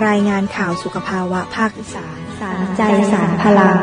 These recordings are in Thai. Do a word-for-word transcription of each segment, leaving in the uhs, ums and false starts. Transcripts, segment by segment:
รายงานข่าวสุขภาวะภาคอีสานสารใจสารพลัง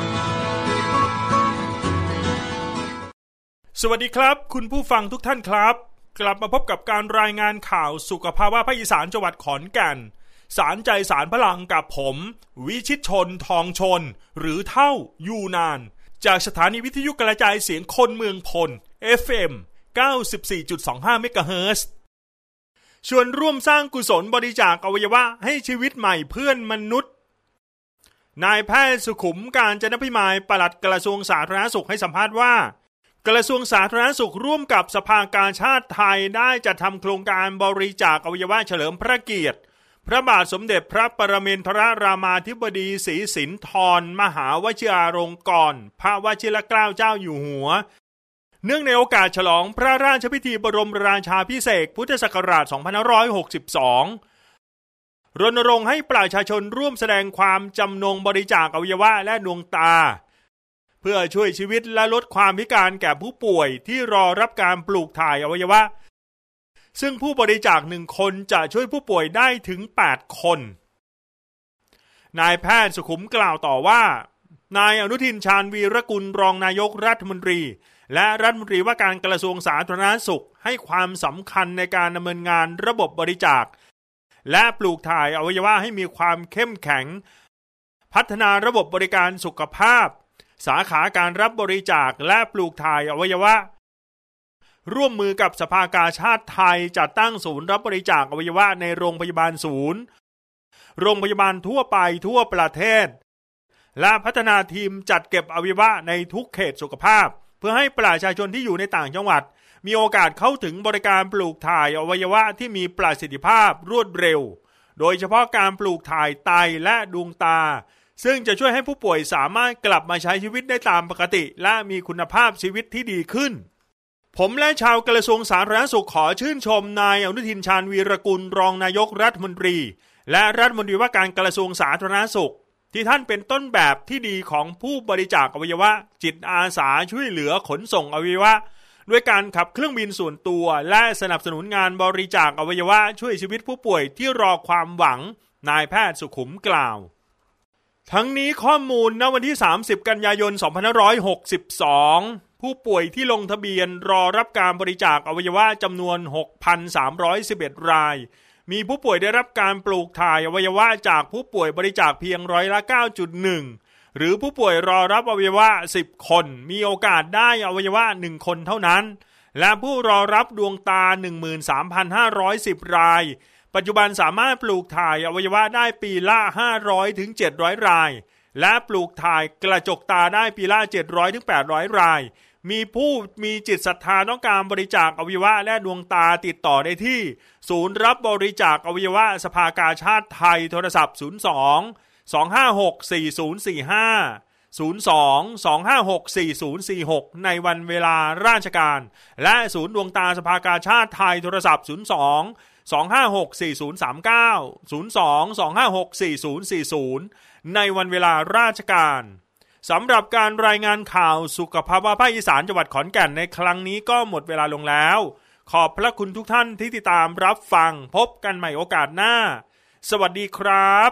สวัสดีครับคุณผู้ฟังทุกท่านครับกลับมาพบกับการรายงานข่าวสุขภาวะภาคอีสานจังหวัดขอนแก่นสารใจสารพลังกับผมวิชิตชนทองชนหรือเท่ายูนานจากสถานีวิทยุกระจายเสียงคนเมืองพล เอฟ เอ็ม เก้าสิบสี่จุดสองห้า เมกะเฮิรตซ์ชวนร่วมสร้างกุศลบริจาคอวัยวะให้ชีวิตใหม่เพื่อนมนุษย์นายแพทย์สุขุมกาญจนพิมายปลัดกระทรวงสาธารณสุขให้สัมภาษณ์ว่ากระทรวงสาธารณสุขร่วมกับสภากาชาดไทยได้จัดทำโครงการบริจาคอวัยวะเฉลิมพระเกียรติพระบาทสมเด็จพระปรมินทรรามาธิบดีศรีสินธรมหาวชิราลงกรณ์พระวชิรเกล้าเจ้าอยู่หัวเนื่องในโอกาสฉลองพระราชพิธีบรมราชาภิเษกพุทธศักราชสองพันห้าร้อยหกสิบสองรณรงค์ให้ประชาชนร่วมแสดงความจำนงบริจาคอวัยวะและดวงตาเพื่อช่วยชีวิตและลดความพิการแก่ผู้ป่วยที่รอรับการปลูกถ่ายอวัยวะซึ่งผู้บริจาคหนึ่งคนจะช่วยผู้ป่วยได้ถึงแปดคนนายแพทย์สุขุมกล่าวต่อว่านายอนุทินชาญวีรกุลรองนายกรัฐมนตรีและรัฐมนตรีว่าการกระทรวงสาธารณสุขให้ความสำคัญในการดำเนินงานระบบบริจาคและปลูกถ่ายอวัยวะให้มีความเข้มแข็งพัฒนาระบบบริการสุขภาพสาขาการรับบริจาคและปลูกถ่ายอวัยวะร่วมมือกับสภากาชาดไทยจัดตั้งศูนย์รับบริจาคอวัยวะในโรงพยาบาลศูนย์โรงพยาบาลทั่วไปทั่วประเทศและพัฒนาทีมจัดเก็บอวัยวะในทุกเขตสุขภาพเพื่อให้ประชาชนที่อยู่ในต่างจังหวัดมีโอกาสเข้าถึงบริการปลูกถ่ายอวัยวะที่มีประสิทธิภาพรวดเร็วโดยเฉพาะการปลูกถ่ายไตและดวงตาซึ่งจะช่วยให้ผู้ป่วยสามารถกลับมาใช้ชีวิตได้ตามปกติและมีคุณภาพชีวิตที่ดีขึ้นผมและชาวกระทรวงสาธารณสุขขอชื่นชมนายอนุทินชาญวีรกุลรองนายกรัฐมนตรีและรัฐมนตรีว่าการกระทรวงสาธารณสุขที่ท่านเป็นต้นแบบที่ดีของผู้บริจาคอวัยวะจิตอาสาช่วยเหลือขนส่งอวัยวะด้วยการขับเครื่องบินส่วนตัวและสนับสนุนงานบริจาคอวัยวะช่วยชีวิตผู้ป่วยที่รอความหวังนายแพทย์สุขุมกล่าวทั้งนี้ข้อมูลณวันที่สามสิบกันยายนสองพันห้าร้อยหกสิบสองผู้ป่วยที่ลงทะเบียนรอรับการบริจาคอวัยวะจำนวน หกพันสามร้อยสิบเอ็ด รายมีผู้ป่วยได้รับการปลูกถ่ายอวัยวะจากผู้ป่วยบริจาคเพียงร้อยละ เก้าจุดหนึ่ง หรือผู้ป่วยรอรับอวัยวะสิบคนมีโอกาสได้อวัยวะหนึ่งคนเท่านั้นและผู้รอรับดวงตา หนึ่งหมื่นสามพันห้าร้อยสิบ รายปัจจุบันสามารถปลูกถ่ายอวัยวะได้ปีละ ห้าร้อยถึงเจ็ดร้อย รายและปลูกถ่ายกระจกตาได้ปีละ เจ็ดร้อยถึงแปดร้อย รายมีผู้มีจิตศรัทธาต้องการบริจาคอวัยวะและดวงตาติดต่อได้ที่ศูนย์รับบริจาคอวัยวะสภากาชาดไทยโทรศัพท์ศูนย์ สอง สอง ห้า หก สี่ ศูนย์ สี่ ห้า ศูนย์ สอง สอง ห้า หก สี่ ศูนย์ สี่ หกในวันเวลาราชการและศูนย์ดวงตาสภากาชาดไทยโทรศัพท์ศูนย์ สอง สอง ห้า หก สี่ ศูนย์ สาม เก้า ศูนย์ สอง สอง ห้า หก สี่ ศูนย์ สี่ ศูนย์ในวันเวลาราชการสำหรับการรายงานข่าวสุขภาวะภาคอีสานจังหวัดขอนแก่นในครั้งนี้ก็หมดเวลาลงแล้วขอบพระคุณทุกท่านที่ติดตามรับฟังพบกันใหม่โอกาสหน้าสวัสดีครับ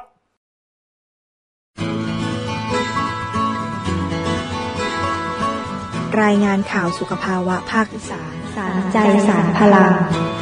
รายงานข่าวสุขภาวะภาคอีสานสารใจสารพลัง